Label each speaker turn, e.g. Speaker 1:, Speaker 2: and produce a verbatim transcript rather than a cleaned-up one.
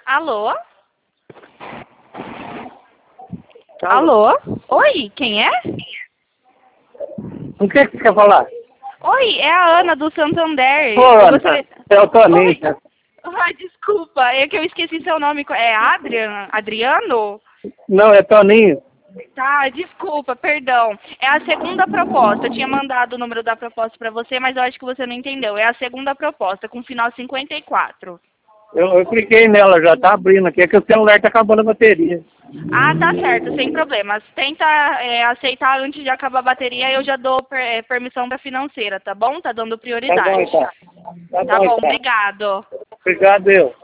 Speaker 1: Alô? Alô? Oi, quem é?
Speaker 2: O que que você quer falar?
Speaker 1: Oi, é a Ana do Santander.
Speaker 2: Ô,
Speaker 1: Eu
Speaker 2: Ana,
Speaker 1: gostaria...
Speaker 2: é o Toninho.
Speaker 1: Oi. Ai, desculpa, é que eu esqueci seu nome. É Adrian? Adriano?
Speaker 2: Não, é Toninho.
Speaker 1: Tá, desculpa, perdão. É a segunda proposta. Eu tinha mandado o número da proposta pra você, mas eu acho que você não entendeu. É a segunda proposta, com final cinquenta e quatro.
Speaker 2: Eu, eu cliquei nela, já tá abrindo aqui. É que o celular tá acabando a bateria.
Speaker 1: Ah, tá certo, sem problemas. Tenta é, aceitar antes de acabar a bateria, eu já dou per, é, permissão pra financeira, tá bom? Tá dando
Speaker 2: Tá bom,
Speaker 1: prioridade.
Speaker 2: então. Tá
Speaker 1: Tá
Speaker 2: bom,
Speaker 1: bom,
Speaker 2: então.
Speaker 1: obrigado.
Speaker 2: Obrigado, eu.